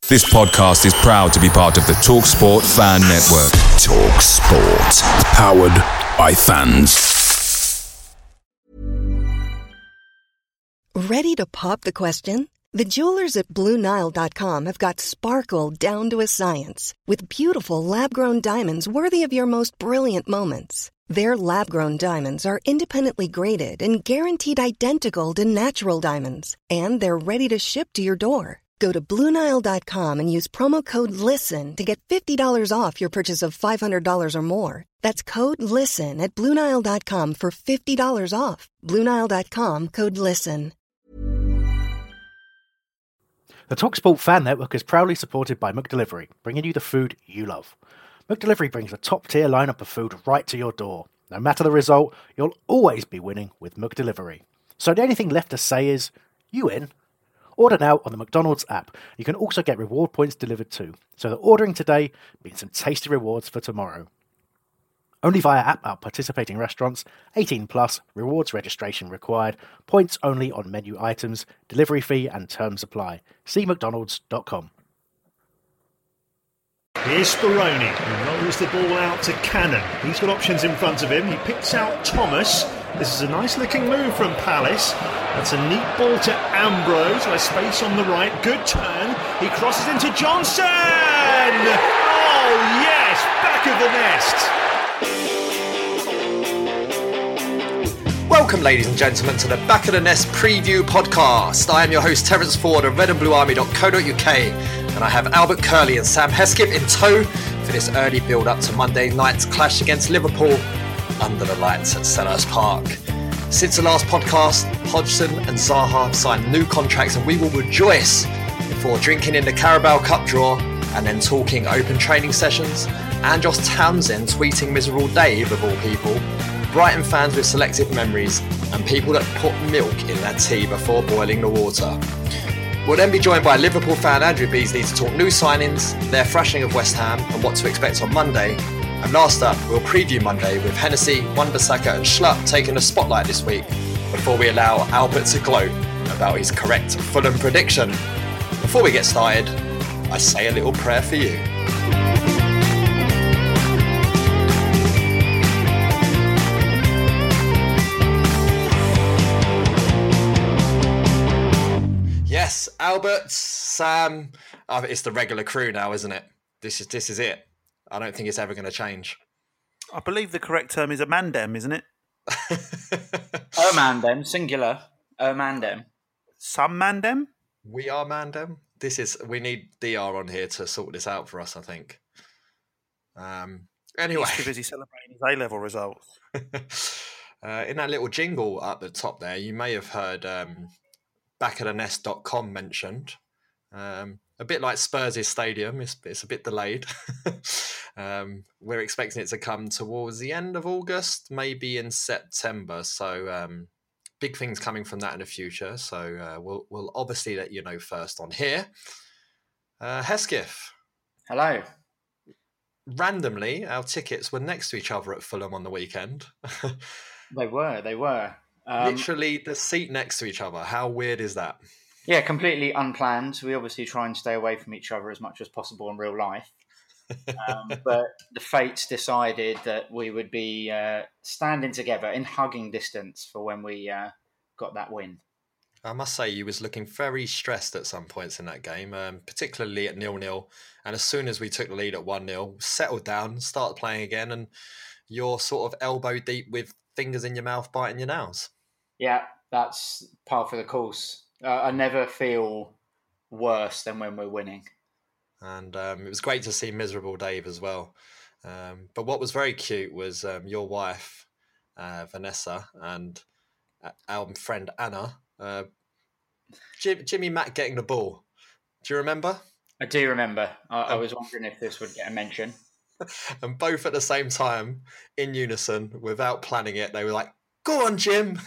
This podcast is proud to be part of the TalkSport Fan Network. TalkSport. Powered by fans. Ready to pop the question? The jewelers at BlueNile.com have got sparkle down to a science with beautiful lab-grown diamonds worthy of your most brilliant moments. Their lab-grown diamonds are independently graded and guaranteed identical to natural diamonds. And they're ready to ship to your door. Go to BlueNile.com and use promo code LISTEN to get $50 off your purchase of $500 or more. That's code LISTEN at BlueNile.com for $50 off. BlueNile.com, code LISTEN. The TalkSport Fan Network is proudly supported by McDelivery, bringing you the food you love. McDelivery brings a top-tier lineup of food right to your door. No matter the result, you'll always be winning with McDelivery. So the only thing left to say is, you in? Order now on the McDonald's app. You can also get reward points delivered too, so that ordering today means some tasty rewards for tomorrow. Only via app at participating restaurants, 18 plus, rewards registration required, points only on menu items, delivery fee and terms apply. See mcdonalds.com. Here's Speroni, who rolls the ball out to Cannon. He's got options in front of him. He picks out Thomas. This is a nice-looking move from Palace. That's a neat ball to Ambrose. There's space on the right. Good turn. He crosses into Johnson! Oh, yes! Back of the nest. Welcome, ladies and gentlemen, to the Back of the Nest preview podcast. I am your host, Terence Ford of redandbluearmy.co.uk, and I have Albert Curley and Sam Hesketh in tow for this early build-up to Monday night's clash against Liverpool under the lights at Selhurst Park. Since the last podcast, Hodgson and Zaha have signed new contracts, and we will rejoice before drinking in the Carabao Cup draw and then talking open training sessions, and Josh Townsend tweeting miserable Dave, of all people, Brighton fans with selective memories, and people that put milk in their tea before boiling the water. We'll then be joined by Liverpool fan Andrew Beasley to talk new signings, their thrashing of West Ham, and what to expect on Monday. And last up, we'll preview Monday with Hennessy, Wan-Bissaka and Schlupp taking the spotlight this week before we allow Albert to gloat about his correct Fulham prediction. Before we get started, I say a little prayer for you. Yes, Albert, Sam, it's the regular crew now, isn't it? This is it. I don't think it's ever going to change. I believe the correct term is Amandem, isn't it? Mandem, singular. Mandem. Some Mandem? We are Mandem. We need DR on here to sort this out for us, I think. Anyway. He's too busy celebrating his A-level results. In that little jingle up the top there, you may have heard backofthenest.com mentioned. A bit like Spurs' stadium, it's a bit delayed. We're expecting it to come towards the end of August, maybe in September. So big things coming from that in the future. So we'll obviously let you know first on here. Hesketh. Hello. Randomly, our tickets were next to each other at Fulham on the weekend. They were. Literally the seat next to each other. How weird is that? Yeah, completely unplanned. We obviously try and stay away from each other as much as possible in real life. But the fates decided that we would be standing together in hugging distance for when we got that win. I must say you was looking very stressed at some points in that game, particularly at 0-0. And as soon as we took the lead at 1-0, settled down, started playing again, and you're sort of elbow deep with fingers in your mouth, biting your nails. Yeah, that's par for the course. I never feel worse than when we're winning. And it was great to see miserable Dave as well. But what was very cute was your wife, Vanessa, and our friend Anna, Jimmy Mack getting the ball. Do you remember? I do remember. I was wondering if this would get a mention. And both at the same time, in unison, without planning it, they were like, "Go on, Jim!"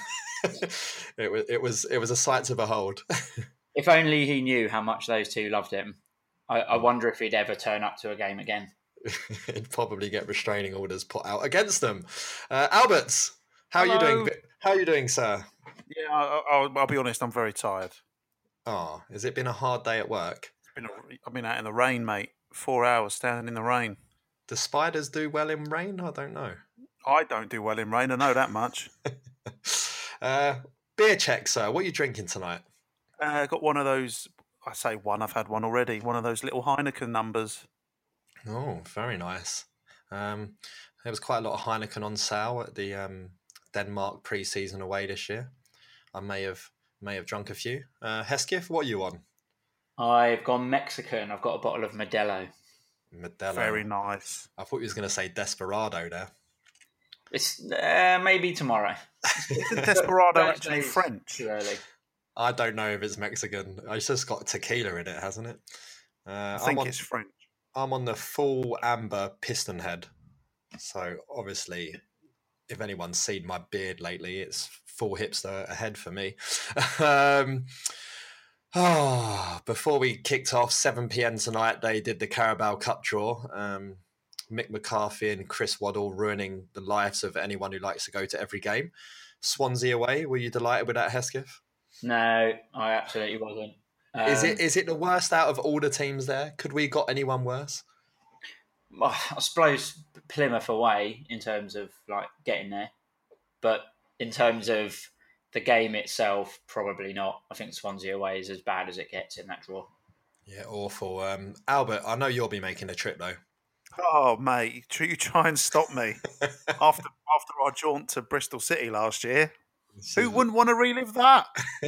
It was a sight to behold. If only he knew how much those two loved him. I wonder if he'd ever turn up to a game again. He'd probably get restraining orders put out against them. Albert, how are you doing? How are you doing, sir? Yeah, I'll be honest. I'm very tired. Oh, has it been a hard day at work? It's I've been out in the rain, mate. 4 hours standing in the rain. Do spiders do well in rain? I don't know. I don't do well in rain. I know that much. Beer check, sir. What are you drinking tonight? Got one of those. I say one. I've had one already. One of those little Heineken numbers. Oh, very nice. There was quite a lot of Heineken on sale at the Denmark pre-season away this year. I may have drunk a few. Hesketh, what are you on? I've gone Mexican. I've got a bottle of Modelo. Modelo. Very nice. I thought you was going to say Desperado there. It's maybe tomorrow. Isn't Desperado Don't actually say French? Too early. I don't know if it's Mexican. It's just got tequila in it, hasn't it? I think it's French. I'm on the full amber piston head. So obviously, if anyone's seen my beard lately, it's full hipster ahead for me. Before we kicked off, 7 p.m. tonight, they did the Carabao Cup draw. Mick McCarthy and Chris Waddle ruining the lives of anyone who likes to go to every game. Swansea away, were you delighted with that, Hesketh? No, I absolutely wasn't. Is it the worst out of all the teams there? Could we got anyone worse? I suppose Plymouth away in terms of like getting there, but in terms of the game itself, probably not. I think Swansea away is as bad as it gets in that draw. Yeah, awful. Albert, I know you'll be making a trip though. Oh, mate, you try and stop me. after our jaunt to Bristol City last year, who wouldn't want to relive that?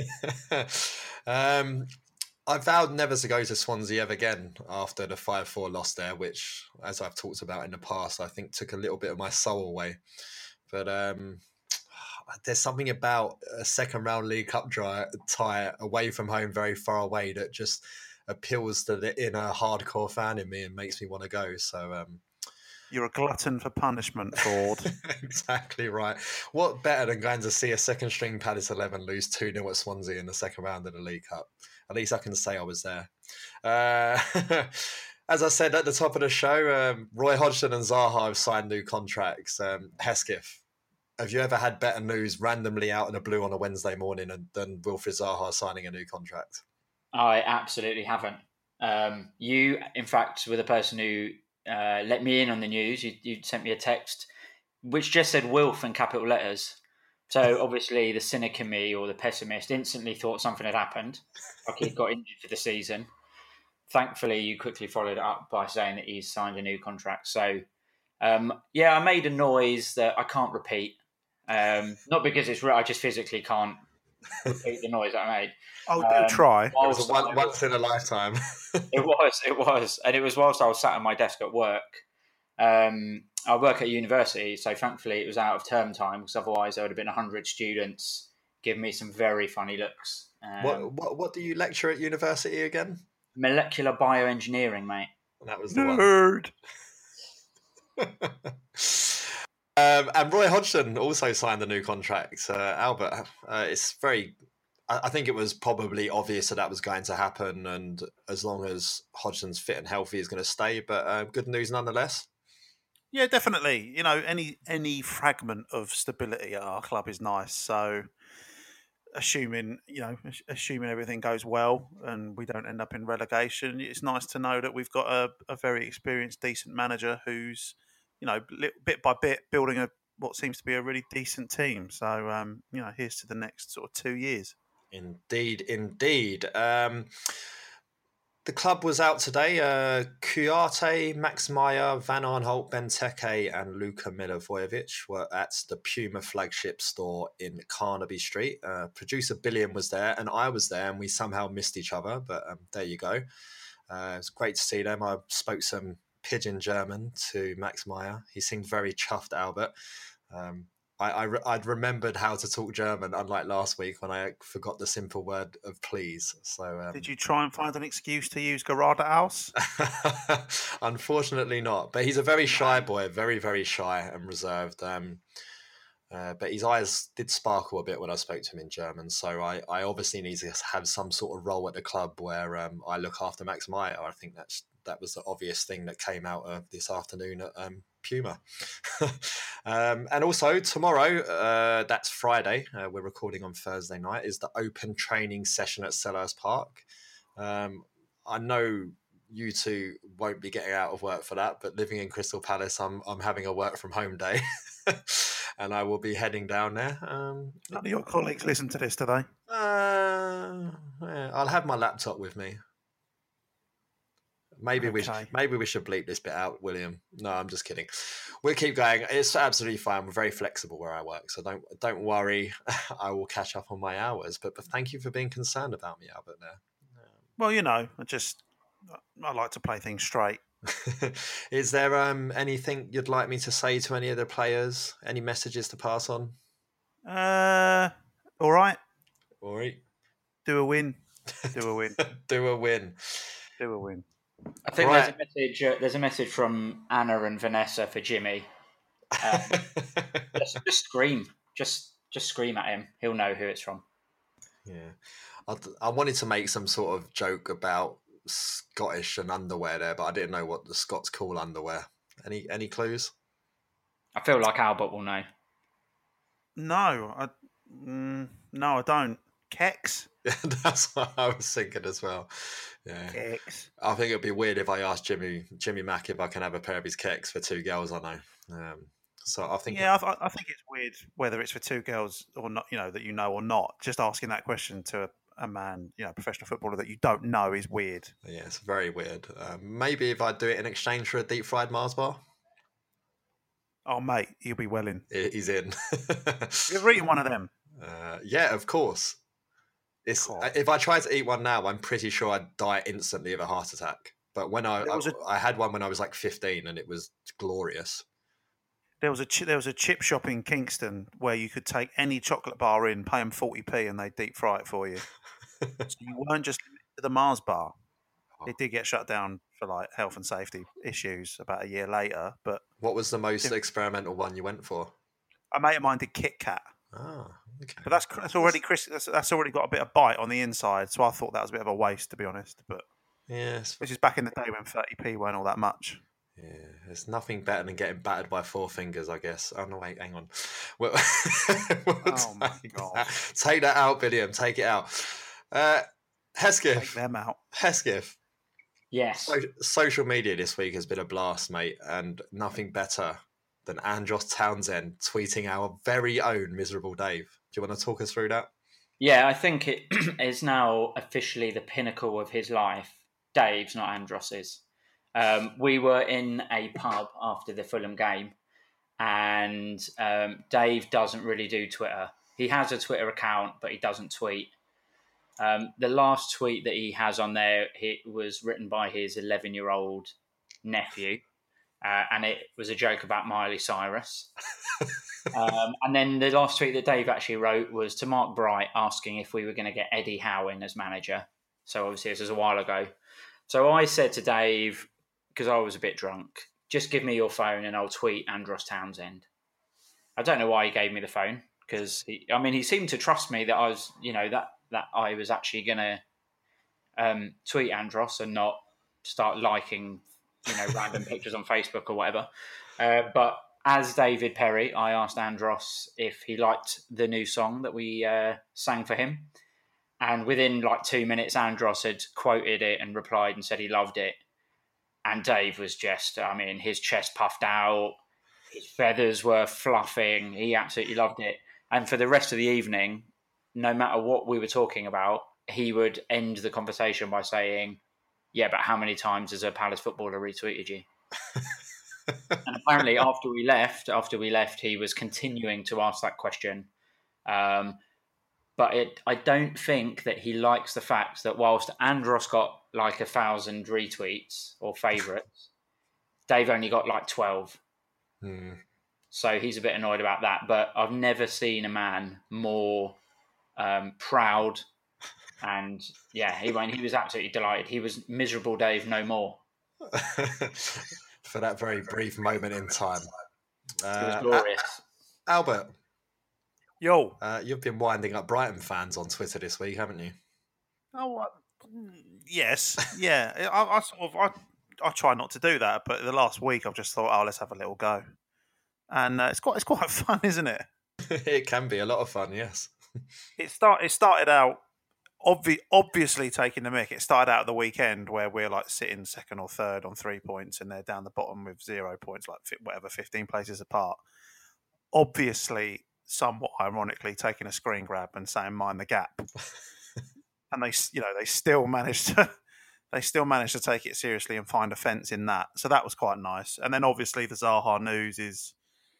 I vowed never to go to Swansea ever again after the 5-4 loss there, which, as I've talked about in the past, I think took a little bit of my soul away. But there's something about a second round League Cup tie away from home, very far away, that just appeals to the inner hardcore fan in me and makes me want to go. So you're a glutton for punishment, Ford. Exactly right. What better than going to see a second string Palace 11 lose 2-0 at Swansea in the second round of the League Cup? At least I can say I was there. As I said at the top of the show, Roy Hodgson and Zaha have signed new contracts. Hesketh, have you ever had better news randomly out of the blue on a Wednesday morning than Wilfried Zaha signing a new contract? I absolutely haven't. You, in fact, were the person who let me in on the news. You sent me a text which just said Wilf in capital letters. So obviously the cynic in me, or the pessimist, instantly thought something had happened. Like he'd got injured for the season. Thankfully, you quickly followed it up by saying that he's signed a new contract. So, I made a noise that I can't repeat. Not because it's real, I just physically can't repeat the noise that I made. Oh, do try. It was once in a lifetime. It was. And it was whilst I was sat at my desk at work. I work at university, so thankfully it was out of term time, because otherwise there would have been 100 students giving me some very funny looks. What do you lecture at university again? Molecular bioengineering, mate. That was the nerd. And Roy Hodgson also signed a new contract. Albert, it's very... I think it was probably obvious that was going to happen, and as long as Hodgson's fit and healthy, he's going to stay. But good news nonetheless. Yeah, definitely. You know, any fragment of stability at our club is nice. So, assuming everything goes well and we don't end up in relegation, it's nice to know that we've got a very experienced, decent manager who's, bit by bit building what seems to be a really decent team. So, here's to the next sort of 2 years. Indeed. The club was out today. Kouyaté, Max Meyer, Van Arnholt, Benteke and Luka Milivojevic were at the Puma flagship store in Carnaby Street. Producer Billiam was there and I was there, and we somehow missed each other, but there you go. It was great to see them. I spoke some pidgin German to Max Meyer. He seemed very chuffed, Albert. I'd remembered how to talk German, unlike last week when I forgot the simple word of please. So, did you try and find an excuse to use Geradeaus? Unfortunately not. But he's a very shy boy, very, very shy and reserved. But his eyes did sparkle a bit when I spoke to him in German. So I obviously need to have some sort of role at the club where I look after Max Meyer. I think that was the obvious thing that came out of this afternoon at Puma. And also tomorrow, that's Friday, we're recording on Thursday night, is the open training session at Selhurst Park. I know you two won't be getting out of work for that, but living in Crystal Palace, I'm having a work from home day, and I will be heading down there. None of your colleagues listen to this today. Yeah, I'll have my laptop with me. Maybe we should bleep this bit out, William. No, I'm just kidding. We'll keep going. It's absolutely fine. We're very flexible where I work, so don't worry. I will catch up on my hours. But thank you for being concerned about me, Albert. There. Well, I like to play things straight. Is there anything you'd like me to say to any of the players? Any messages to pass on? All right. All right. Do a win. Do a win. Do a win. Do a win. I think there's a message. There's a message from Anna and Vanessa for Jimmy. Just scream. Just scream at him. He'll know who it's from. Yeah, I wanted to make some sort of joke about Scottish and underwear there, but I didn't know what the Scots call underwear. Any clues? I feel like Albert will know. No, I don't. Kex? Yeah, that's what I was thinking as well. Yeah, Kex. I think it'd be weird if I asked Jimmy Mack if I can have a pair of his Kex for two girls I know. So I think I think it's weird whether it's for two girls or not. That you know or not. Just asking that question to a man, professional footballer that you don't know is weird. Yeah, it's very weird. Maybe if I do it in exchange for a deep fried Mars bar. Oh, mate, he'll be well in. He's in. You ever eaten one of them? Yeah, of course. If I try to eat one now, I'm pretty sure I'd die instantly of a heart attack. But when I had one when I was like 15, and it was glorious. There was a chip shop in Kingston where you could take any chocolate bar in, pay them 40p, and they deep fry it for you. So you weren't just limited to the Mars bar. It did get shut down for like health and safety issues about a year later. But what was the most experimental one you went for? A mate of mine did Kit Kat. Oh, okay. But that's already that's already got a bit of bite on the inside, so I thought that was a bit of a waste, to be honest. But yes, this is back in the day when 30p weren't all that much. Yeah, there's nothing better than getting battered by four fingers, I guess. Oh no, wait, hang on. We'll oh my god! Take that out, William. Take it out. Hesketh. Take them out. Hesketh. Yes. Social media this week has been a blast, mate, and nothing better than Andros Townsend tweeting our very own miserable Dave. Do you want to talk us through that? Yeah, I think it is now officially the pinnacle of his life. Dave's, not Andros's. We were in a pub after the Fulham game, and Dave doesn't really do Twitter. He has a Twitter account, but he doesn't tweet. The last tweet that he has on there, it was written by his 11-year-old nephew, and it was a joke about Miley Cyrus. And then the last tweet that Dave actually wrote was to Mark Bright asking if we were going to get Eddie Howe in as manager. So obviously this was a while ago. So I said to Dave, because I was a bit drunk, just give me your phone and I'll tweet Andros Townsend. I don't know why he gave me the phone, because he seemed to trust me that I was, that I was actually going to tweet Andros and not start liking, random pictures on Facebook or whatever. But as David Perry, I asked Andros if he liked the new song that we sang for him. And within 2 minutes, Andros had quoted it and replied and said he loved it. And Dave was just, his chest puffed out, his feathers were fluffing. He absolutely loved it. And for the rest of the evening, no matter what we were talking about, he would end the conversation by saying, yeah, but how many times has a Palace footballer retweeted you? And apparently after we left, he was continuing to ask that question. But I don't think that he likes the fact that whilst Andros got 1,000 retweets or favourites, Dave only got 12. So he's a bit annoyed about that. But I've never seen a man more proud. And yeah, he was absolutely delighted. He was miserable Dave no more. For that very brief moment in time. It was glorious. Albert. Yo. You've been winding up Brighton fans on Twitter this week, haven't you? Oh, yes. Yeah. I try not to do that, but the last week I've just thought, let's have a little go. And it's quite fun, isn't it? It can be a lot of fun, yes. It started out obviously taking the mick. It started out at the weekend where we're like sitting second or third on 3 points, and they're down the bottom with 0 points, like 15 places apart. Obviously, somewhat ironically, taking a screen grab and saying "mind the gap," and they still managed to take it seriously and find a fence in that. So that was quite nice. And then obviously the Zaha news is,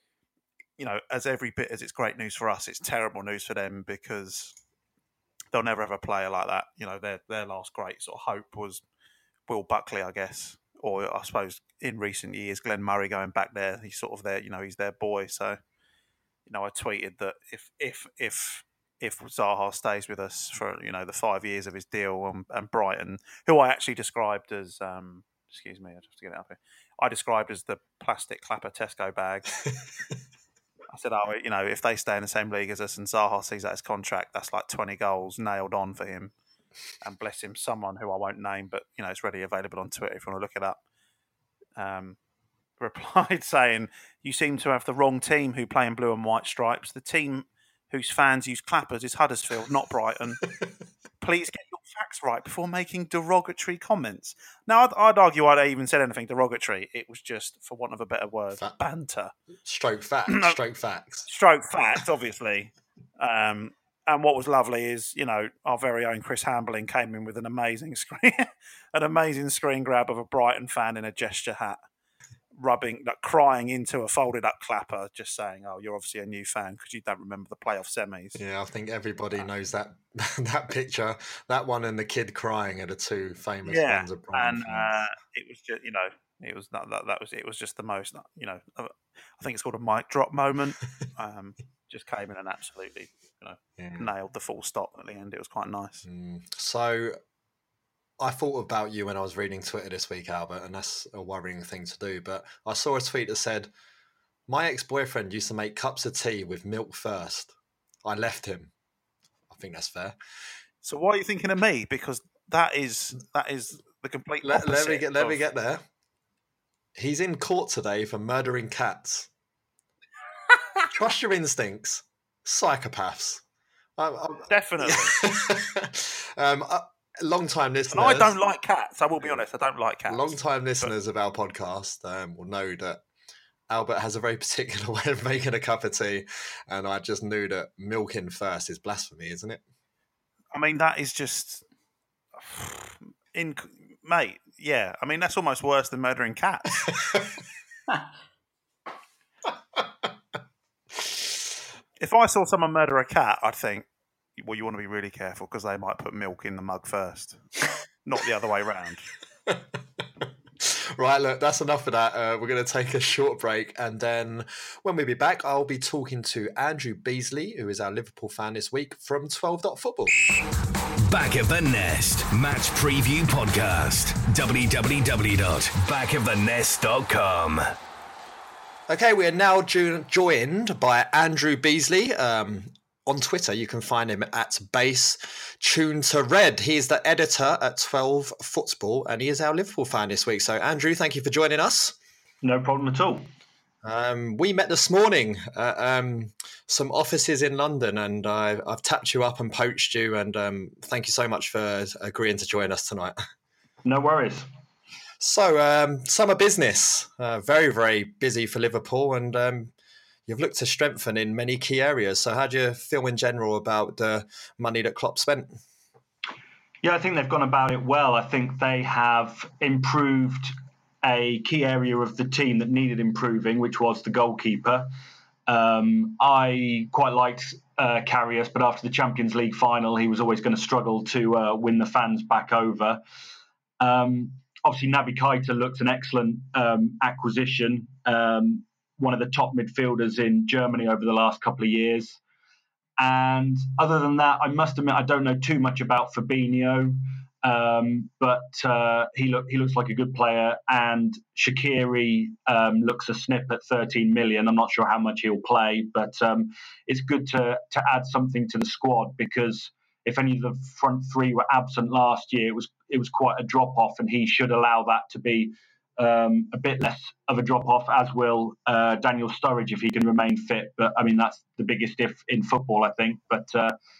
as every bit as it's great news for us, it's terrible news for them because they'll never have a player like that. Their last great sort of hope was Will Buckley, I guess, or I suppose in recent years Glenn Murray going back there. He's sort of there, he's their boy. So, I tweeted that if Zaha stays with us for the 5 years of his deal, and Brighton, who I actually described as excuse me, I have to get it up here. I described as the plastic Clapper Tesco bag. I said, if they stay in the same league as us and Zaha sees that his contract, that's like 20 goals nailed on for him. And bless him, someone who I won't name, but it's readily available on Twitter if you want to look it up. Replied saying, "You seem to have the wrong team who play in blue and white stripes. The team whose fans use clappers is Huddersfield, not Brighton. Please get your facts right before making derogatory comments." Now, I'd argue I'd even said anything derogatory. It was just, for want of a better word, banter. Stroke facts. Stroke facts. Stroke facts, obviously. And what was lovely is, our very own Chris Hambling came in with an amazing screen grab of a Brighton fan in a gesture hat, crying into a folded up clapper, just saying, "Oh, you're obviously a new fan because you don't remember the playoff semis." Yeah, I think everybody knows that that picture. That one and the kid crying are the two famous ones of Brighton fans. It was just, it was just the most, I think it's called a mic drop moment. Just came in and absolutely, nailed the full stop at the end. It was quite nice. So I thought about you when I was reading Twitter this week, Albert, and that's a worrying thing to do. But I saw a tweet that said, "My ex-boyfriend used to make cups of tea with milk first. I left him." I think that's fair. So why are you thinking of me? Because that is the complete opposite. Let me get there. He's in court today for murdering cats. Trust your instincts. Psychopaths. Definitely. Long-time listeners... And I don't like cats, I will be honest. I don't like cats. Long-time listeners of our podcast will know that Albert has a very particular way of making a cup of tea, and I just knew that milking first is blasphemy, isn't it? I mean, that is just... Mate, yeah. I mean, that's almost worse than murdering cats. If I saw someone murder a cat, I'd think, well, you want to be really careful because they might put milk in the mug first, not the other way round. Right, look, that's enough of that. We're going to take a short break, and then when we be back, I'll be talking to Andrew Beasley, who is our Liverpool fan this week from 12.football. Back of the Nest Match Preview Podcast. www.backofthenest.com. Okay, we are now joined by Andrew Beasley. On Twitter, you can find him at Base Tune to Red. He is the editor at 12 Football, and he is our Liverpool fan this week. So, Andrew, thank you for joining us. No problem at all. We met this morning at some offices in London, and I've tapped you up and poached you, and thank you so much for agreeing to join us tonight. No worries. So, summer business, very, very busy for Liverpool, and you've looked to strengthen in many key areas. So how do you feel in general about the money that Klopp spent? Yeah, I think they've gone about it well. I think they have improved a key area of the team that needed improving, which was the goalkeeper. I quite liked Karius, but after the Champions League final, he was always going to struggle to win the fans back over. Obviously, Naby Keita looks an excellent acquisition. One of the top midfielders in Germany over the last couple of years. And other than that, I must admit, I don't know too much about Fabinho, but he looks like a good player. And Shaqiri looks a snip at 13 million. I'm not sure how much he'll play, but it's good to add something to the squad, because if any of the front three were absent last year, it was quite a drop-off, and he should allow that to be a bit less of a drop-off, as will Daniel Sturridge if he can remain fit. But, I mean, that's the biggest if in football, I think. But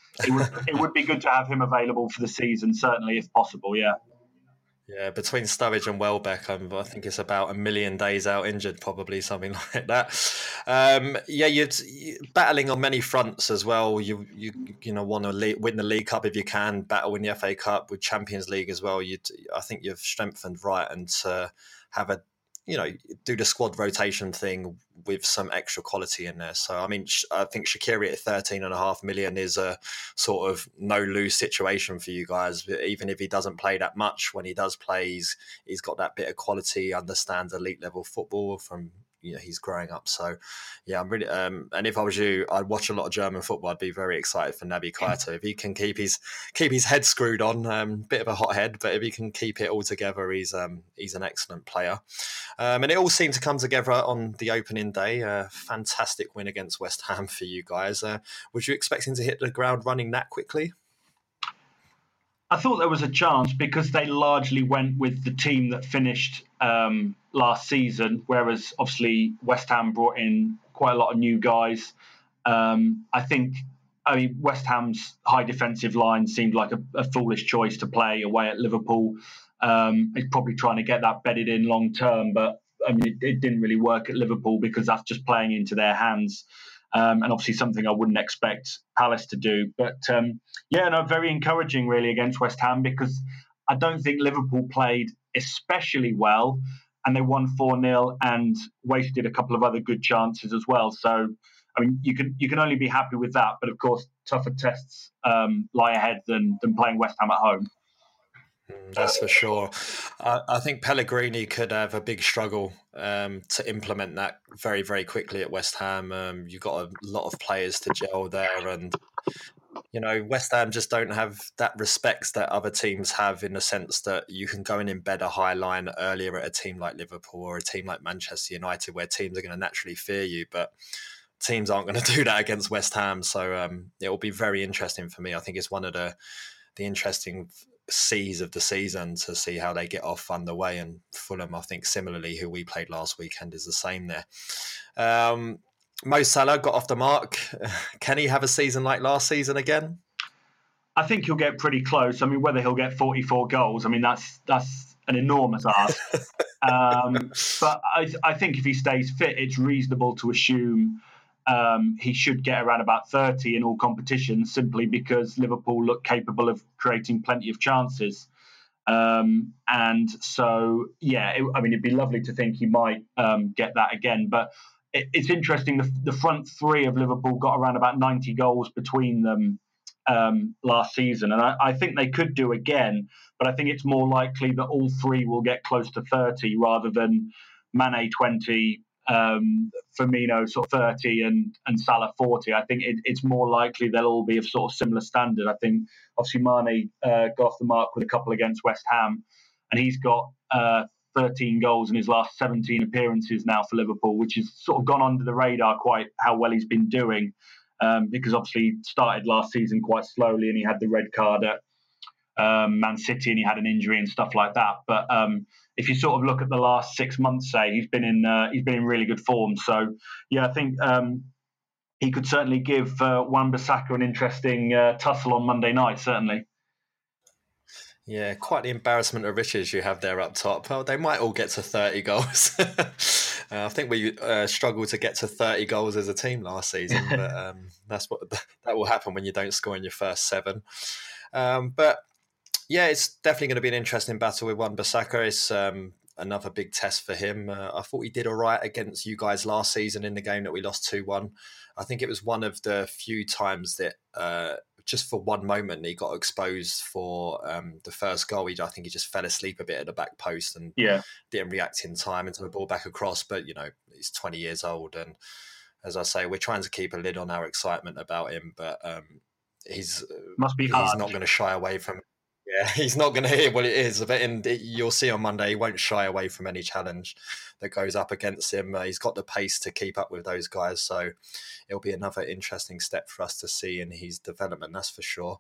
it would be good to have him available for the season, certainly if possible. Yeah. Yeah, between Sturridge and Welbeck, I think it's about a million days out injured, probably something like that. You're battling on many fronts as well. You want to win the League Cup if you can, battle in the FA Cup with Champions League as well. I think you've strengthened right, and to have do the squad rotation thing with some extra quality in there. So, I mean, I think Shaqiri at 13.5 million is a sort of no-lose situation for you guys. Even if he doesn't play that much, when he does play, he's got that bit of quality, understands elite level football from he's growing up. So, yeah, I'm really. And if I was you, I'd watch a lot of German football. I'd be very excited for Naby Keita if he can keep his head screwed on. Bit of a hot head, but if he can keep it all together, he's an excellent player. And it all seemed to come together on the opening day. Fantastic win against West Ham for you guys. Was you expecting to hit the ground running that quickly? I thought there was a chance because they largely went with the team that finished last season, whereas obviously West Ham brought in quite a lot of new guys. West Ham's high defensive line seemed like a foolish choice to play away at Liverpool. It's probably trying to get that bedded in long term, but I mean, it didn't really work at Liverpool because that's just playing into their hands. And obviously something I wouldn't expect Palace to do. But very encouraging really against West Ham, because I don't think Liverpool played especially well, and they won 4-0 and wasted a couple of other good chances as well. So, I mean, you can only be happy with that. But of course, tougher tests lie ahead than playing West Ham at home. That's for sure. I think Pellegrini could have a big struggle to implement that very, very quickly at West Ham. You've got a lot of players to gel there, and West Ham just don't have that respect that other teams have, in the sense that you can go and embed a high line earlier at a team like Liverpool or a team like Manchester United, where teams are going to naturally fear you, but teams aren't going to do that against West Ham. So it will be very interesting for me. I think it's one of the interesting C's of the season to see how they get off underway. And Fulham, I think similarly, who we played last weekend, is the same there. Mo Salah got off the mark. Can he have a season like last season again? I think he'll get pretty close. I mean, whether he'll get 44 goals, I mean, that's an enormous ask. But I think if he stays fit, it's reasonable to assume he should get around about 30 in all competitions, simply because Liverpool look capable of creating plenty of chances. And so, it'd be lovely to think he might get that again. But it's interesting, the front three of Liverpool got around about 90 goals between them last season. And I think they could do again, but I think it's more likely that all three will get close to 30 rather than Mane 20, Firmino sort of 30 and Salah 40. I think it's more likely they'll all be of sort of similar standard. I think obviously Mane got off the mark with a couple against West Ham, and he's got 13 goals in his last 17 appearances now for Liverpool, which has sort of gone under the radar quite how well he's been doing, because obviously he started last season quite slowly and he had the red card at Man City and he had an injury and stuff like that. But if you sort of look at the last 6 months, say, he's been in really good form. So I think he could certainly give Wan-Bissaka an interesting tussle on Monday night, certainly. Yeah, quite the embarrassment of riches you have there up top. Well, they might all get to 30 goals. I think we struggled to get to 30 goals as a team last season, but that will happen when you don't score in your first 7. But yeah, it's definitely going to be an interesting battle with Wan-Bissaka. It's another big test for him. I thought he did all right against you guys last season in the game that we lost 2-1. I think it was one of the few times that just for one moment he got exposed for the first goal. I think he just fell asleep a bit at the back post and didn't react in time until the ball back across. But, he's 20 years old. And as I say, we're trying to keep a lid on our excitement about him. But he's not going to shy away from it. Yeah, he's not going to hear what it is. But you'll see on Monday, he won't shy away from any challenge that goes up against him. He's got the pace to keep up with those guys. So it'll be another interesting step for us to see in his development, that's for sure.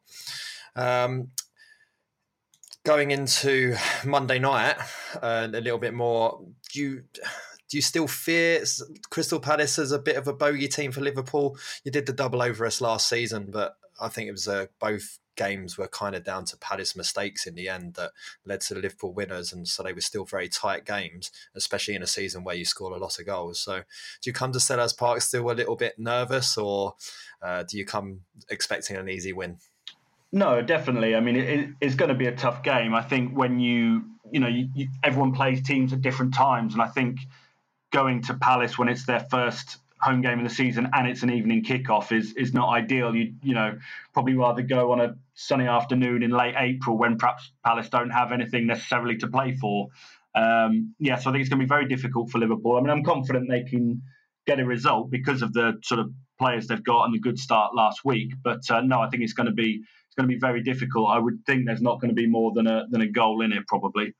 Going into Monday night, a little bit more, do you still fear Crystal Palace as a bit of a bogey team for Liverpool? You did the double over us last season, but I think it was both games were kind of down to Palace mistakes in the end that led to the Liverpool winners, and so they were still very tight games, especially in a season where you score a lot of goals. So do you come to Selhurst Park still a little bit nervous, or do you come expecting an easy win? No, definitely. I mean, it's going to be a tough game. I think when everyone plays teams at different times, and I think going to Palace when it's their first home game of the season and it's an evening kickoff is not ideal. You probably rather go on a sunny afternoon in late April when perhaps Palace don't have anything necessarily to play for. So I think it's going to be very difficult for Liverpool. I mean, I'm confident they can get a result because of the sort of players they've got and the good start last week. But no, I think it's going to be very difficult. I would think there's not going to be more than a goal in it, probably.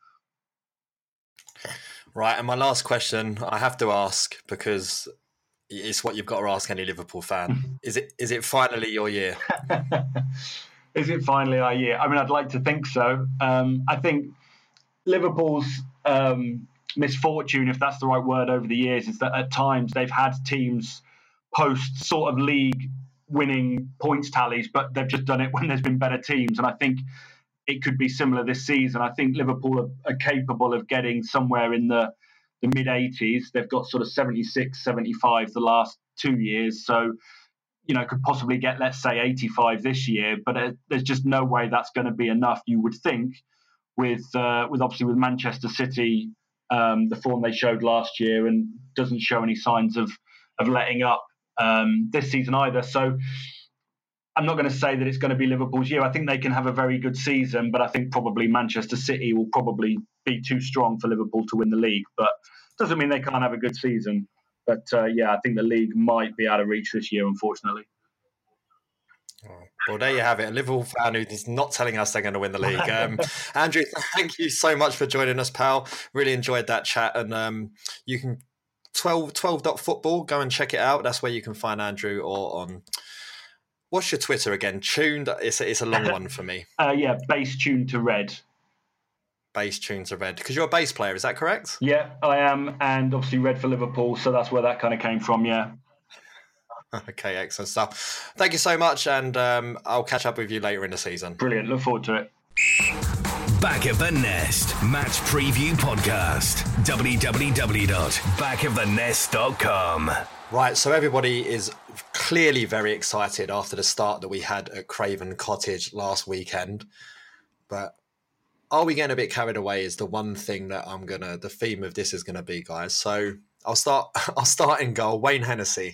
Right, and my last question I have to ask, because it's what you've got to ask any Liverpool fan. Is it finally your year? Is it finally our year? I mean, I'd like to think so. I think Liverpool's misfortune, if that's the right word, over the years is that at times they've had teams post sort of league winning points tallies, but they've just done it when there's been better teams. And I think it could be similar this season. I think Liverpool are capable of getting somewhere in the mid-80s. They've got sort of 76, 75 the last 2 years. So, could possibly get, let's say, 85 this year. But there's just no way that's going to be enough, you would think, with Manchester City, the form they showed last year, and doesn't show any signs of letting up this season either. So I'm not going to say that it's going to be Liverpool's year. I think they can have a very good season, but I think probably Manchester City will probably be too strong for Liverpool to win the league. But doesn't mean they can't have a good season. But I think the league might be out of reach this year, unfortunately. Well, there you have it. A Liverpool fan who is not telling us they're going to win the league. Andrew, thank you so much for joining us, pal. Really enjoyed that chat. And you can 12.football, go and check it out. That's where you can find Andrew, or on... What's your Twitter again? Tuned. It's a long one for me. Bass tuned to red. Bass tuned to red. Because you're a bass player, is that correct? Yeah, I am, and obviously red for Liverpool, so that's where that kind of came from. Yeah. Okay, excellent stuff. Thank you so much, and I'll catch up with you later in the season. Brilliant. Look forward to it. Back of the Nest Match Preview Podcast. www.backofthenest.com. Right, so everybody is clearly very excited after the start that we had at Craven Cottage last weekend. But are we getting a bit carried away is the one thing that the theme of this is going to be, guys. So I'll start in goal. Wayne Hennessy.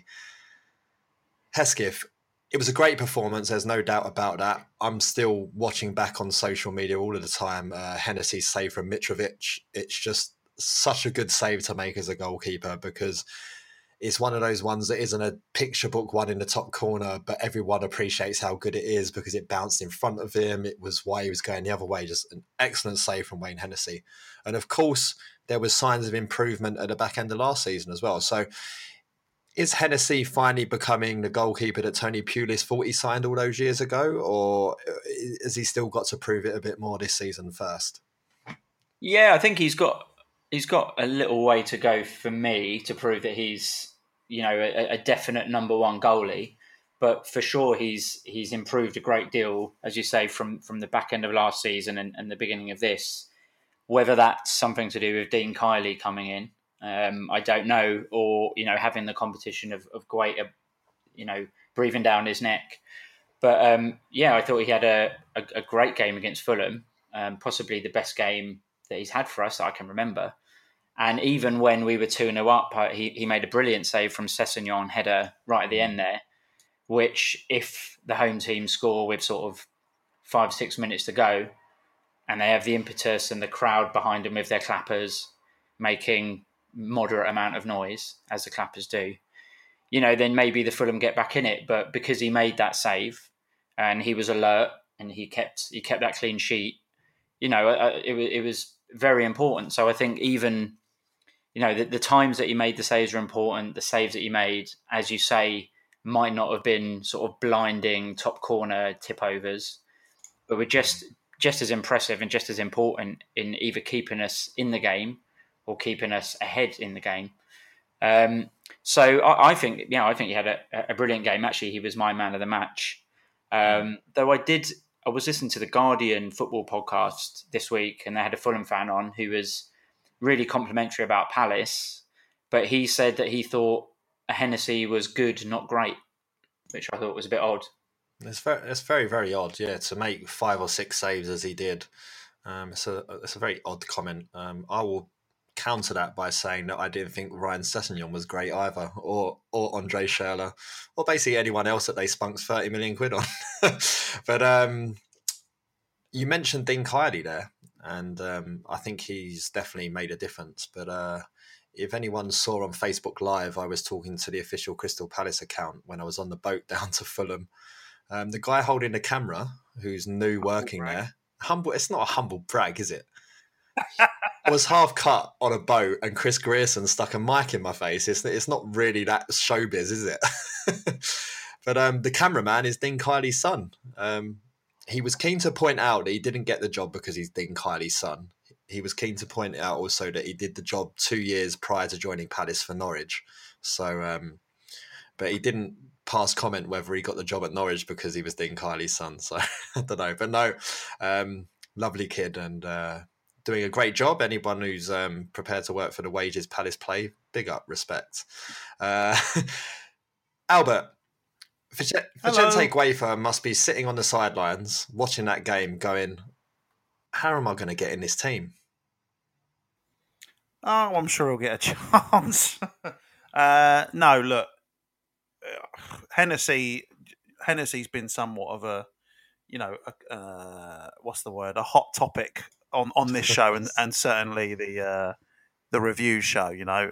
Hesketh, it was a great performance. There's no doubt about that. I'm still watching back on social media all of the time. Hennessy's save from Mitrovic. It's just such a good save to make as a goalkeeper, because it's one of those ones that isn't a picture book one in the top corner, but everyone appreciates how good it is because it bounced in front of him. It was why he was going the other way. Just an excellent save from Wayne Hennessy. And of course, there was signs of improvement at the back end of last season as well. So is Hennessy finally becoming the goalkeeper that Tony Pulis thought he signed all those years ago, or has he still got to prove it a bit more this season first? Yeah, I think he's got a little way to go for me to prove that he's, a definite number one goalie. But for sure, he's improved a great deal, as you say, from the back end of last season and the beginning of this. Whether that's something to do with Dean Kiely coming in, I don't know, or having the competition of Guaita, breathing down his neck. But I thought he had a great game against Fulham, possibly the best game that he's had for us that I can remember. And even when we were 2-0 up, he made a brilliant save from Sessegnon header right at the end there, which if the home team score with sort of 5-6 minutes to go and they have the impetus and the crowd behind them with their clappers making moderate amount of noise, as the clappers do, then maybe the Fulham get back in it. But because he made that save and he was alert and he kept that clean sheet, it was very important. So I think even, the times that he made the saves are important. The saves that he made, as you say, might not have been sort of blinding top corner tip overs, but were just as impressive and just as important in either keeping us in the game or keeping us ahead in the game. So I think he had a brilliant game. Actually, he was my man of the match. Though I was listening to the Guardian football podcast this week, and they had a Fulham fan on who was really complimentary about Palace, but he said that he thought a Hennessy was good, not great, which I thought was a bit odd. It's very, very odd, yeah, to make 5 or 6 saves as he did. It's a very odd comment. I will counter that by saying that I didn't think Ryan Sessegnon was great either, or Andre Schürrle, or basically anyone else that they spunked 30 million quid on. But you mentioned Dean Kiely there, and I think he's definitely made a difference. But if anyone saw on Facebook Live, I was talking to the official Crystal Palace account when I was on the boat down to Fulham. The guy holding the camera, who's new working there, it's not a humble brag, is it? Was half cut on a boat, and Chris Grierson stuck a mic in my face. It's not really that showbiz, is it? But the cameraman is Dean Kiely's son. He was keen to point out that he didn't get the job because he's Dean Kiely's son. He was keen to point out also that he did the job 2 years prior to joining Palace for Norwich. So, but he didn't pass comment whether he got the job at Norwich because he was Dean Kiely's son. So I don't know, but no, lovely kid, and doing a great job. Anyone who's prepared to work for the wages Palace play, big up, respect. Albert, Vicente Guaita must be sitting on the sidelines watching that game going, how am I going to get in this team? Oh, I'm sure he'll get a chance. No, look, Hennessy's been somewhat of a, what's the word? A hot topic on this show, and certainly the review show,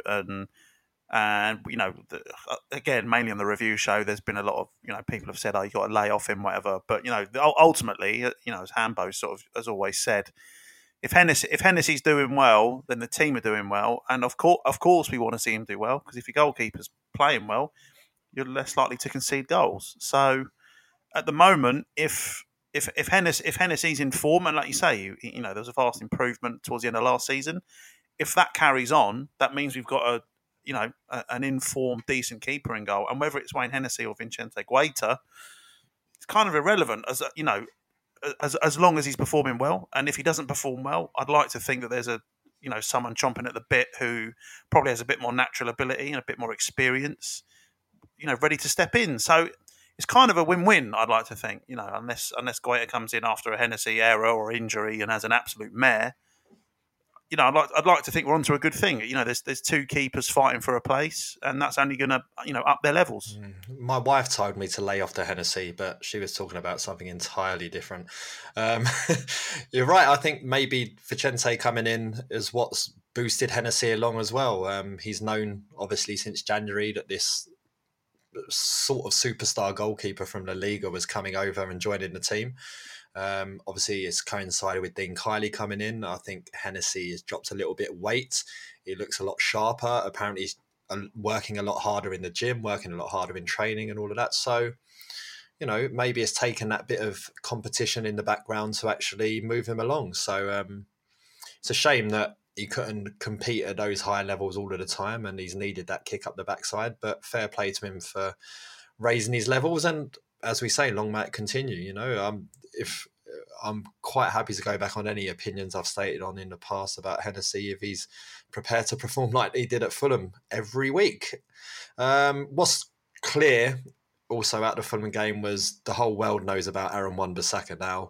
and again, mainly on the review show, there's been a lot of people have said, oh, you got to lay off him, whatever. But ultimately, as Hambo sort of has always said, if Hennessy's doing well, then the team are doing well, and of course we want to see him do well, because if your goalkeeper's playing well, you're less likely to concede goals. So at the moment, if Hennessy's in form, and like you say, there was a vast improvement towards the end of last season. If that carries on, that means we've got an informed, decent keeper in goal. And whether it's Wayne Hennessy or Vicente Guaita, it's kind of irrelevant, as long as he's performing well. And if he doesn't perform well, I'd like to think that there's someone chomping at the bit who probably has a bit more natural ability and a bit more experience, ready to step in. So it's kind of a win-win, I'd like to think, unless Guaita comes in after a Hennessy error or injury and has an absolute mare. I'd like to think we're onto a good thing. There's 2 keepers fighting for a place, and that's only going to up their levels. My wife told me to lay off the Hennessy, but she was talking about something entirely different. You're right. I think maybe Vicente coming in is what's boosted Hennessy along as well. He's known, obviously, since January that this sort of superstar goalkeeper from La Liga was coming over and joining the team. Obviously, it's coincided with Dean Kiely coming in. I think Hennessy has dropped a little bit of weight. He looks a lot sharper. Apparently, he's working a lot harder in the gym, working a lot harder in training and all of that. So, maybe it's taken that bit of competition in the background to actually move him along. So it's a shame that he couldn't compete at those high levels all of the time, and he's needed that kick up the backside. But fair play to him for raising his levels. And as we say, long may it continue. If I'm quite happy to go back on any opinions I've stated on in the past about Hennessy if he's prepared to perform like he did at Fulham every week. What's clear also at the Fulham game was the whole world knows about Aaron Wan-Bissaka now.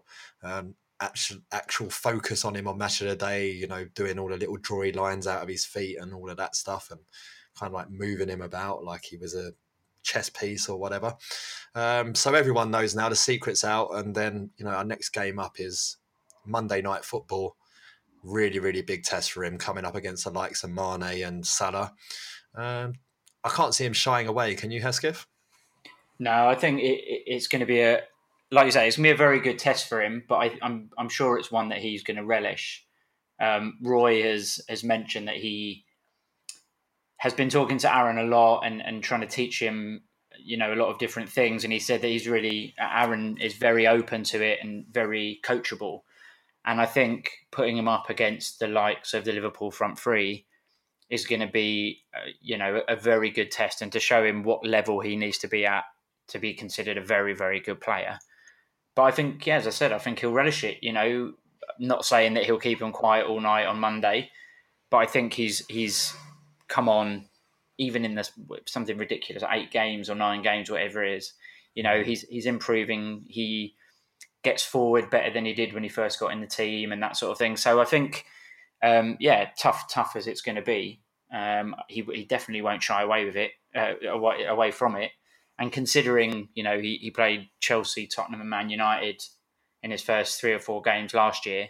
Actual focus on him on Match of the Day, doing all the little droid lines out of his feet and all of that stuff, and kind of like moving him about like he was a chess piece or whatever. So everyone knows now the secret's out, and then our next game up is Monday Night Football. Really, really big test for him coming up against the likes of Mane and Salah. I can't see him shying away. Can you, Hesketh? No, I think it's going to be like you say, it's going to be a very good test for him, but I'm sure it's one that he's going to relish. Roy has mentioned that he has been talking to Aaron a lot and trying to teach him, a lot of different things. And he said that Aaron is very open to it and very coachable. And I think putting him up against the likes of the Liverpool front three is going to be, a very good test, and to show him what level he needs to be at to be considered a very, very good player. But I think, yeah, as I said, I think he'll relish it. Not saying that he'll keep him quiet all night on Monday, but I think he's come on, even in this something ridiculous, 8 games or 9 games, whatever it is. He's improving. He gets forward better than he did when he first got in the team and that sort of thing. So I think, tough as it's going to be, he definitely won't shy away with it, away from it. And considering, he played Chelsea, Tottenham and Man United in his first 3 or 4 games last year,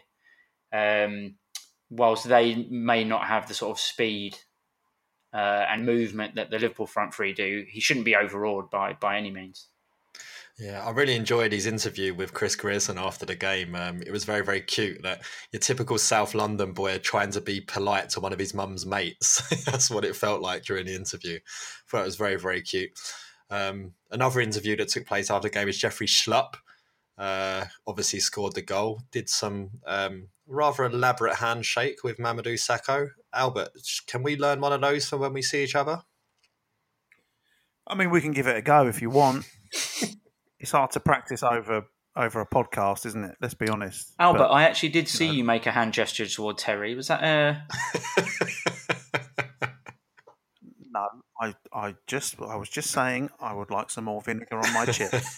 whilst they may not have the sort of speed and movement that the Liverpool front three do, he shouldn't be overawed by any means. Yeah, I really enjoyed his interview with Chris Grierson after the game. It was very, very cute that your typical South London boy trying to be polite to one of his mum's mates. That's what it felt like during the interview. I thought it was very, very cute. Another interview that took place after the game is Jeffrey Schlupp. Obviously scored the goal, did some rather elaborate handshake with Mamadou Sakho. Albert, can we learn one of those for when we see each other? I mean, we can give it a go if you want. It's hard to practice over a podcast, isn't it? Let's be honest. Albert, I actually did see you make a hand gesture toward Terry. Was that No, I was just saying I would like some more vinegar on my chips.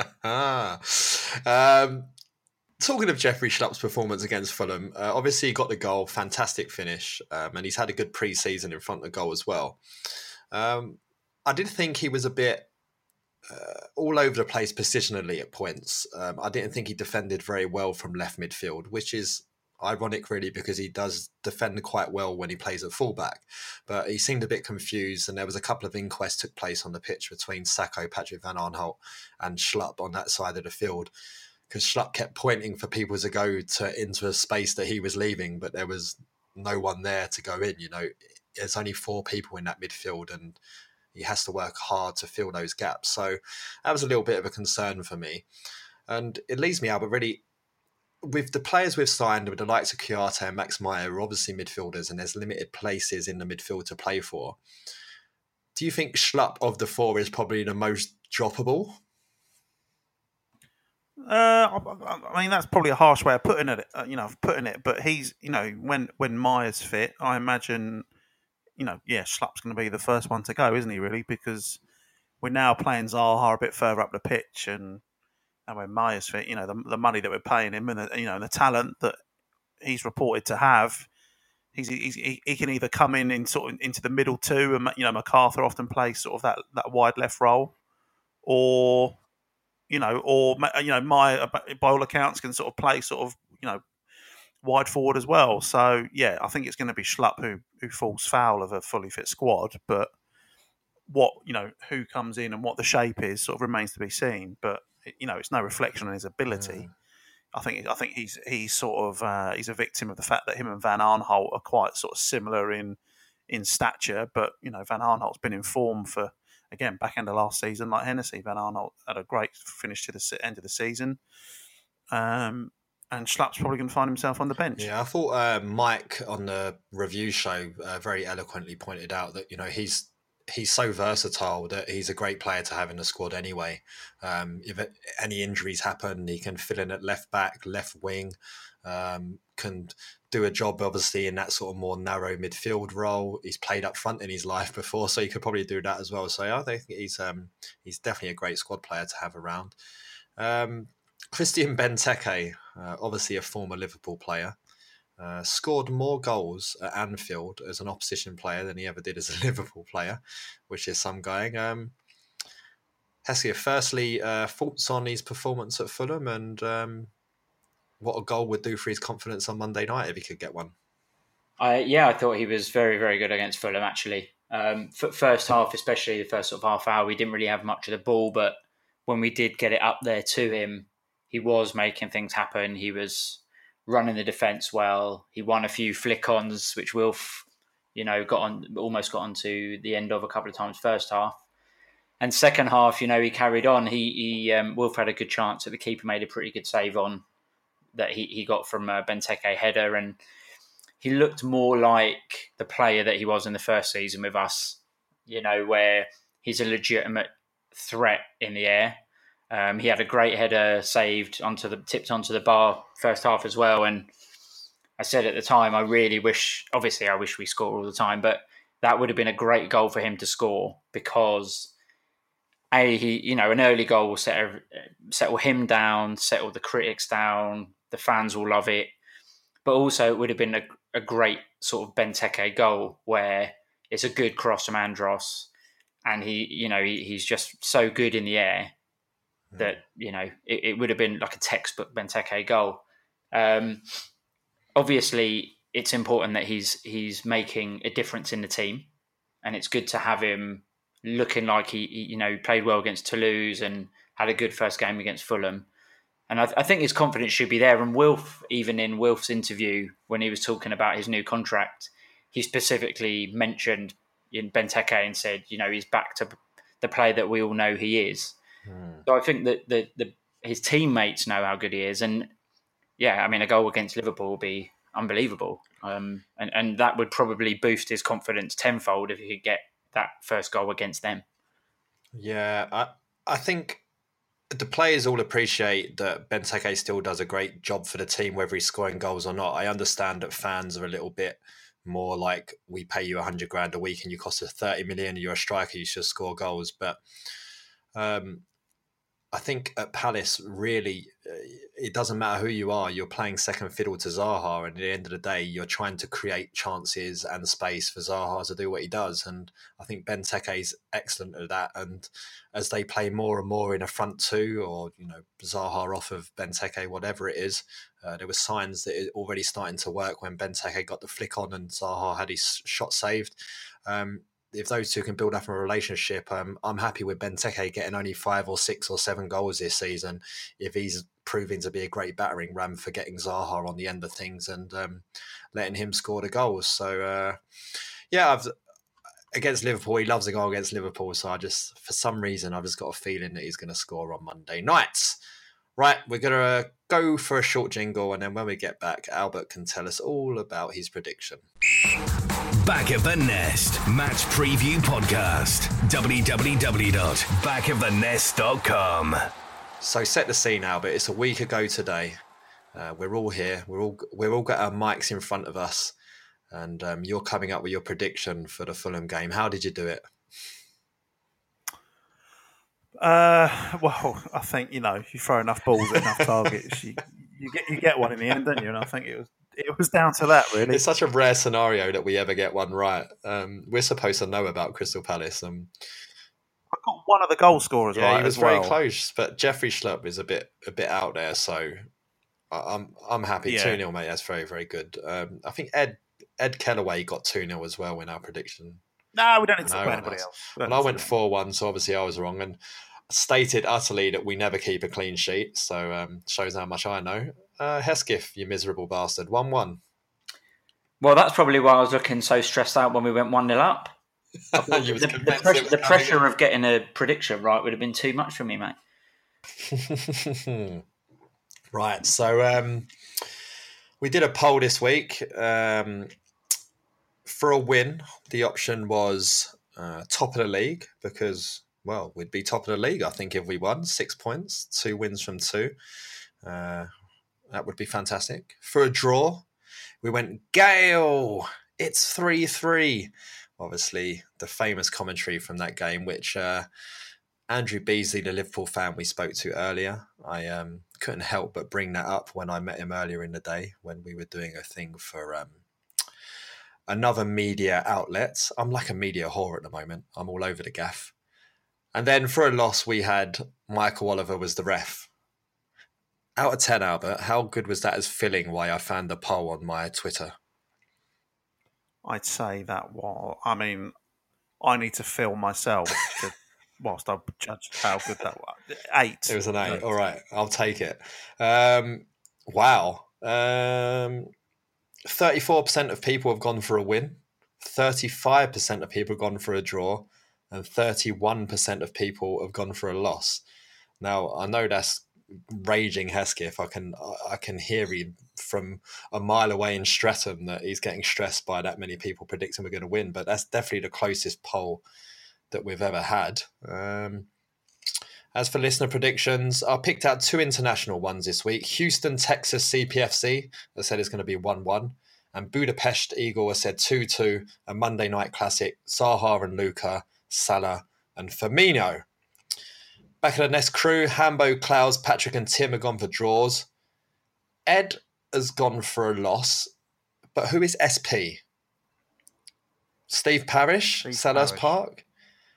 Talking of Jeffrey Schlupp's performance against Fulham, obviously he got the goal, fantastic finish, and he's had a good pre-season in front of the goal as well. I did think he was a bit all over the place positionally at points. I didn't think he defended very well from left midfield, which is ironic really because he does defend quite well when he plays at fullback. But he seemed a bit confused, and there was a couple of inquests took place on the pitch between Sakho, Patrick Van Aanholt and Schlupp on that side of the field, because Schlupp kept pointing for people to go into a space that he was leaving, but there was no one there to go in. There's only 4 people in that midfield, and he has to work hard to fill those gaps. So that was a little bit of a concern for me. And it leaves me, Albert, really, with the players we've signed, with the likes of Kouyaté and Max Meyer, who are obviously midfielders, and there's limited places in the midfield to play for. Do you think Schlupp of the 4 is probably the most droppable? I mean, that's probably a harsh way of putting it. But he's, when Meyer's fit, I imagine, Schlupp's going to be the first one to go, isn't he? Really, because we're now playing Zaha a bit further up the pitch, and when Meyer's fit, the money that we're paying him, and the talent that he's reported to have, he can either come in sort of into the middle too, and MacArthur often plays sort of that wide left role, or Meyer, by all accounts, can sort of play sort of wide forward as well. So yeah, I think it's going to be Schlupp who falls foul of a fully fit squad. But who comes in and what the shape is sort of remains to be seen. But it's no reflection on his ability. I think he's sort of he's a victim of the fact that him and Van Aanholt are quite sort of similar in stature. But Van Aanholt's been in form for, again, back end of last season, like Hennessy. Van Aanholt had a great finish to the end of the season. And Schlupp's probably going to find himself on the bench. Yeah, I thought Mike on the review show very eloquently pointed out that he's so versatile that he's a great player to have in the squad anyway. If any injuries happen, he can fill in at left back, left wing, can do a job obviously in that sort of more narrow midfield role. He's played up front in his life before, so he could probably do that as well. So I think he's definitely a great squad player to have around. Christian Benteke, obviously a former Liverpool player, scored more goals at Anfield as an opposition player than he ever did as a Liverpool player, which is some going. Hesketh, firstly, thoughts on his performance at Fulham, and what a goal would do for his confidence on Monday night if he could get one? I thought he was very, very good against Fulham, actually. First half, especially the first sort of half hour, we didn't really have much of the ball, but when we did get it up there to him, he was making things happen. He was running the defence well. He won a few flick-ons, which Wilf, almost got onto the end of a couple of times first half. And second half, he carried on. Wilf had a good chance that the keeper made a pretty good save on that he got from Benteke header, and he looked more like the player that he was in the first season with us, where he's a legitimate threat in the air. He had a great header saved tipped onto the bar first half as well. And I said at the time, I wish we score all the time, but that would have been a great goal for him to score because an early goal will settle him down, settle the critics down, the fans will love it. But also it would have been a great sort of Benteke goal where it's a good cross from Andros and he's just so good in the air that, it would have been like a textbook Benteke goal. Obviously, it's important that he's making a difference in the team, and it's good to have him looking like he played well against Toulouse and had a good first game against Fulham. And I think his confidence should be there. And even in Wilf's interview, when he was talking about his new contract, he specifically mentioned in Benteke and said, he's back to the player that we all know he is. So I think that his teammates know how good he is. And a goal against Liverpool will be unbelievable. And that would probably boost his confidence tenfold if he could get that first goal against them. Yeah, I think the players all appreciate that Benteke still does a great job for the team, whether he's scoring goals or not. I understand that fans are a little bit more like, we pay you 100 grand a week and you cost us 30 million, you're a striker, you should score goals. But I think at Palace, really, it doesn't matter who you are. You're playing second fiddle to Zaha, and at the end of the day, you're trying to create chances and space for Zaha to do what he does. And I think Benteke is excellent at that. And as they play more and more in a front two, or Zaha off of Benteke, whatever it is, there were signs that it already starting to work when Benteke got the flick on and Zaha had his shot saved. If those two can build up a relationship, I'm happy with Benteke getting only 5 or 6 or 7 goals this season if he's proving to be a great battering ram for getting Zaha on the end of things and letting him score the goals. So, against Liverpool, he loves a goal against Liverpool. So for some reason, I've just got a feeling that he's going to score on Monday nights. Right, we're going to go for a short jingle, and then when we get back, Albert can tell us all about his prediction. Back of the Nest Match Preview Podcast. www.backofthenest.com. So set the scene, Albert. It's a week ago today. We're all here. We're all got our mics in front of us, and you're coming up with your prediction for the Fulham game. How did you do it? Well, I think you throw enough balls at enough targets, you get one in the end, don't you? And I think it was down to that, really. It's such a rare scenario that we ever get one right. We're supposed to know about Crystal Palace. I got one of the goal scorers right. He was very close, but Jeffrey Schlupp is a bit out there. So I'm happy. 2-0, mate. That's very, very good. I think Ed Kellaway got 2-0 as well in our prediction. No, we don't need to talk about anybody else. And I went 4-1, so obviously I was wrong and stated utterly that we never keep a clean sheet. So shows how much I know. Hesketh, you miserable bastard, 1-1. Well, that's probably why I was looking so stressed out when we went 1-0 up. The pressure of getting a prediction right would have been too much for me, mate. Right, so we did a poll this week. For a win, the option was top of the league because, well, we'd be top of the league, I think, if we won 6 points, 2 wins from 2. That would be fantastic. For a draw, we went, Gale, it's 3-3. Obviously, the famous commentary from that game, which Andrew Beasley, the Liverpool fan we spoke to earlier, I couldn't help but bring that up when I met him earlier in the day when we were doing a thing for another media outlet. I'm like a media whore at the moment. I'm all over the gaff. And then for a loss, we had Michael Oliver was the ref. Out of 10, Albert, how good was that as filling why I found the poll on my Twitter? I'd say that I need to fill myself whilst I judge how good that was. 8. It was an 8. All right, I'll take it. Wow. 34% of people have gone for a win. 35% of people have gone for a draw. And 31% of people have gone for a loss. Now, I know that's raging Hesketh. I can hear him from a mile away in Streatham that he's getting stressed by that many people predicting we're going to win. But that's definitely the closest poll that we've ever had. And As for listener predictions, I picked out 2 international ones this week. Houston, Texas CPFC, I said it's going to be 1-1. And Budapest Eagle, I said 2-2. A Monday night classic, Zaha and Luka, Salah and Firmino. Back at the Nest crew, Hambo, Klaus, Patrick and Tim have gone for draws. Ed has gone for a loss. But who is SP? Steve Parish, Selhurst Park?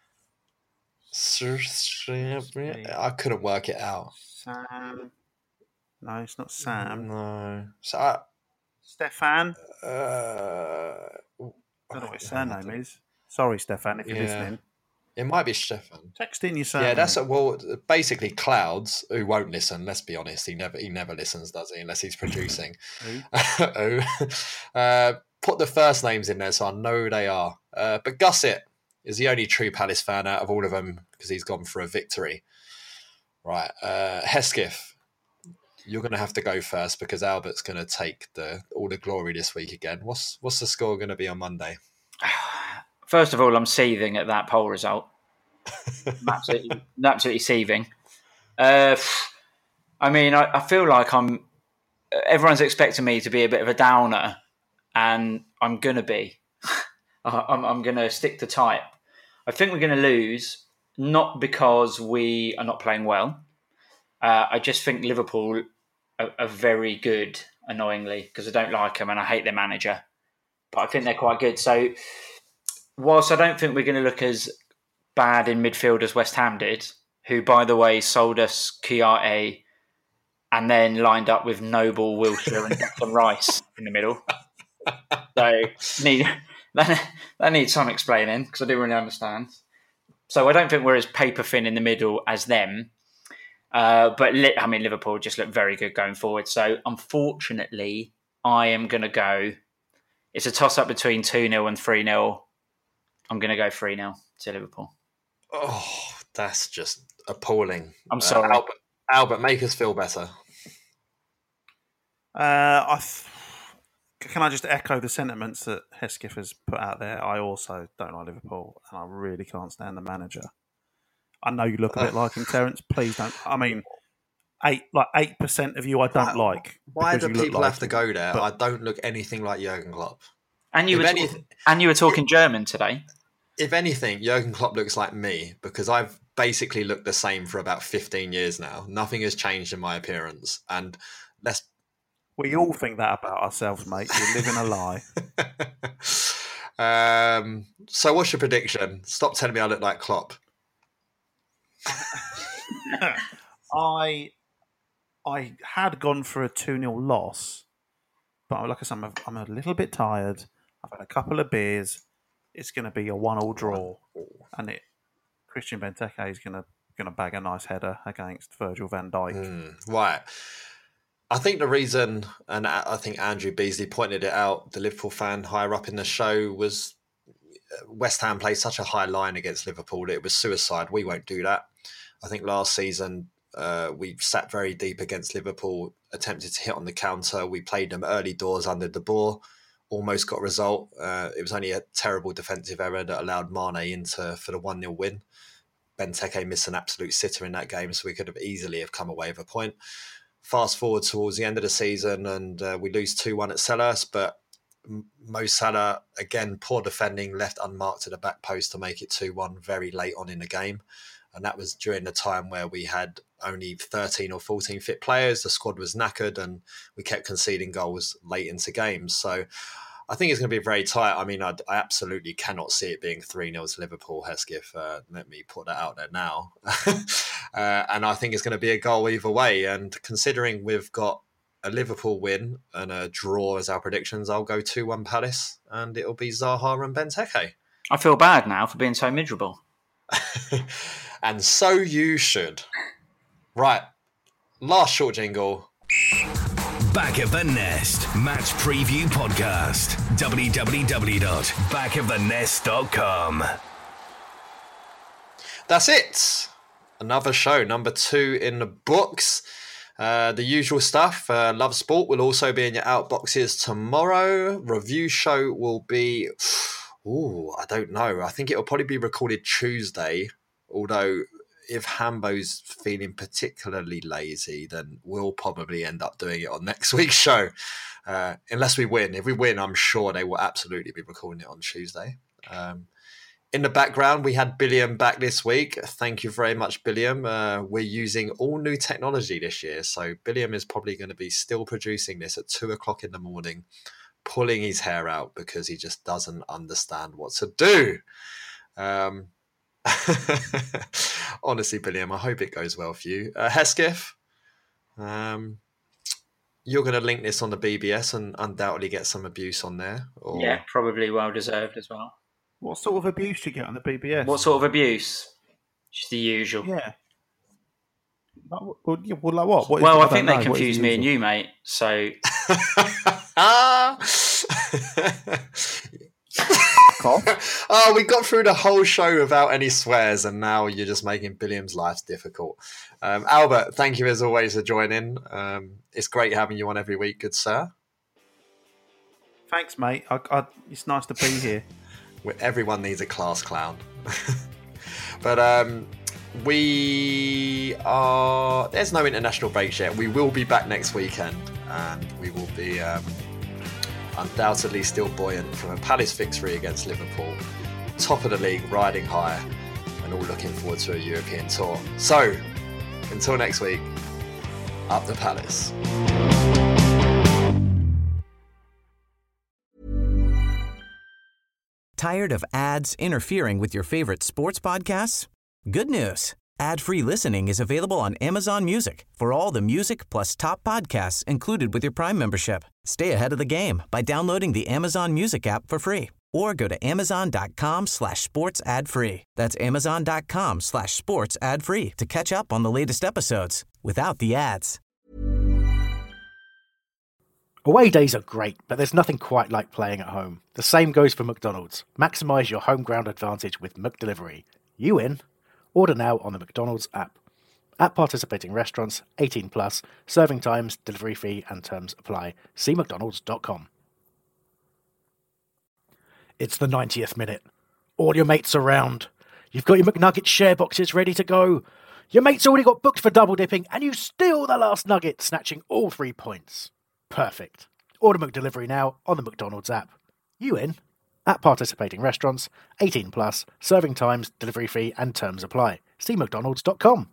I couldn't work it out. Sam. No, it's not Sam. No. So Stefan. I don't know what his surname is. Sorry, Stefan, if you're listening. It might be Stefan. Text in your surname. Yeah, that's basically Clouds, who won't listen. Let's be honest, he never listens, does he? Unless he's producing. Put the first names in there so I know who they are. But Gusset is the only true Palace fan out of all of them because he's gone for a victory. Right, Hesketh, you're going to have to go first because Albert's going to take all the glory this week again. What's the score going to be on Monday? First of all, I'm seething at that poll result. I'm absolutely seething. I mean, I feel like everyone's expecting me to be a bit of a downer, and I'm going to be. I'm going to stick to type. I think we're going to lose, not because we are not playing well. I just think Liverpool are very good, annoyingly, because I don't like them and I hate their manager. But I think they're quite good. So whilst I don't think we're going to look as bad in midfield as West Ham did, who, by the way, sold us Kiarte and then lined up with Noble, Wilshere and Declan Rice in the middle. So that needs some explaining because I didn't really understand. So I don't think we're as paper thin in the middle as them. But Liverpool just look very good going forward. So unfortunately, I am going to go. It's a toss-up between 2-0 and 3-0. I'm going to go 3-0 to Liverpool. Oh, that's just appalling. I'm sorry. Albert, make us feel better. Can I just echo the sentiments that Hesketh has put out there? I also don't like Liverpool, and I really can't stand the manager. I know you look a bit like him, Terence. Please don't. I mean, 8% of you I don't like. Why do people have to go there? I don't look anything like Jurgen Klopp. And you were talking German today. If anything, Jurgen Klopp looks like me because I've basically looked the same for about 15 years now. Nothing has changed in my appearance, and we all think that about ourselves, mate. You're living a lie. So what's your prediction? Stop telling me I look like Klopp. I had gone for a 2-0 loss, but like I said, I'm a little bit tired. I've had a couple of beers. It's going to be a 1-1 draw, and Christian Benteke is going to bag a nice header against Virgil van Dijk. Right. I think the reason, and I think Andrew Beasley pointed it out, the Liverpool fan higher up in the show, was West Ham played such a high line against Liverpool. It was suicide. We won't do that. I think last season we sat very deep against Liverpool, attempted to hit on the counter. We played them early doors under De Boer, almost got a result. It was only a terrible defensive error that allowed Mane for the 1-0 win. Benteke missed an absolute sitter in that game, so we could have easily have come away with a point. Fast forward towards the end of the season and we lose 2-1 at Selhurst, but Mo Salah, again, poor defending, left unmarked at the back post to make it 2-1 very late on in the game. And that was during the time where we had only 13 or 14 fit players. The squad was knackered and we kept conceding goals late into games. So I think it's going to be very tight. I mean, I absolutely cannot see it being 3-0 to Liverpool, Hesketh. Let me put that out there now. And I think it's going to be a goal either way. And considering we've got a Liverpool win and a draw as our predictions, I'll go 2-1 Palace and it'll be Zaha and Benteke. I feel bad now for being so miserable. And so you should. Right. Last short jingle. Back of the Nest Match Preview Podcast. www.backofthenest.com. That's it. Another show, number 2 in the books. The usual stuff. Love Sport will also be in your outboxes tomorrow. Review show will be... I don't know. I think it'll probably be recorded Tuesday. Although if Hambo's feeling particularly lazy, then we'll probably end up doing it on next week's show. Unless we win. If we win, I'm sure they will absolutely be recording it on Tuesday. In the background, we had Billiam back this week. Thank you very much, Billiam. We're using all new technology this year, so Billiam is probably going to be still producing this at 2:00 in the morning, pulling his hair out because he just doesn't understand what to do. Honestly, Billiam, I hope it goes well for you. Hesketh, you're going to link this on the BBS and undoubtedly get some abuse on there. Or... Yeah, probably well deserved as well. What sort of abuse do you get on the BBS? What sort of abuse? Just the usual. Yeah. Well, like what? Well, I think they confused me and you, mate. So. Oh, we got through the whole show without any swears, and now you're just making Billiam's life difficult. Albert, thank you as always for joining. It's great having you on every week, good sir. Thanks, mate. It's nice to be here. Everyone needs a class clown. But there's no international breaks yet. We will be back next weekend, and we will be undoubtedly still buoyant from a Palace victory against Liverpool, top of the league, riding high, and all looking forward to a European tour. So, until next week, up the Palace. Tired of ads interfering with your favorite sports podcasts? Good news. Ad-free listening is available on Amazon Music for all the music plus top podcasts included with your Prime membership. Stay ahead of the game by downloading the Amazon Music app for free or go to amazon.com/sports ad free. That's amazon.com/sports ad free to catch up on the latest episodes without the ads. Away days are great, but there's nothing quite like playing at home. The same goes for McDonald's. Maximise your home ground advantage with McDelivery. You in? Order now on the McDonald's app. At participating restaurants, 18 plus, serving times, delivery fee and terms apply. See mcdonalds.com. It's the 90th minute. All your mates around. You've got your McNugget share boxes ready to go. Your mate's already got booked for double dipping and you steal the last nugget, snatching all 3 points. Perfect. Order McDelivery now on the McDonald's app. You in? At participating restaurants, 18 plus, serving times, delivery fee and terms apply. See mcdonalds.com.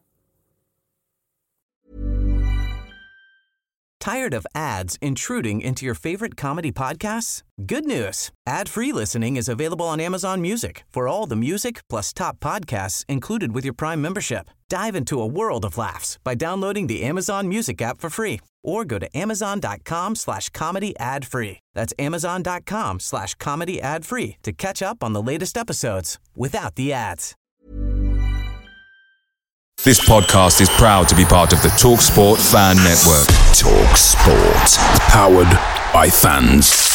Tired of ads intruding into your favorite comedy podcasts? Good news. Ad-free listening is available on Amazon Music for all the music plus top podcasts included with your Prime membership. Dive into a world of laughs by downloading the Amazon Music app for free or go to amazon.com/comedy ad free. That's amazon.com/comedy ad free to catch up on the latest episodes without the ads. This podcast is proud to be part of the TalkSport Fan Network. TalkSport. Powered by fans.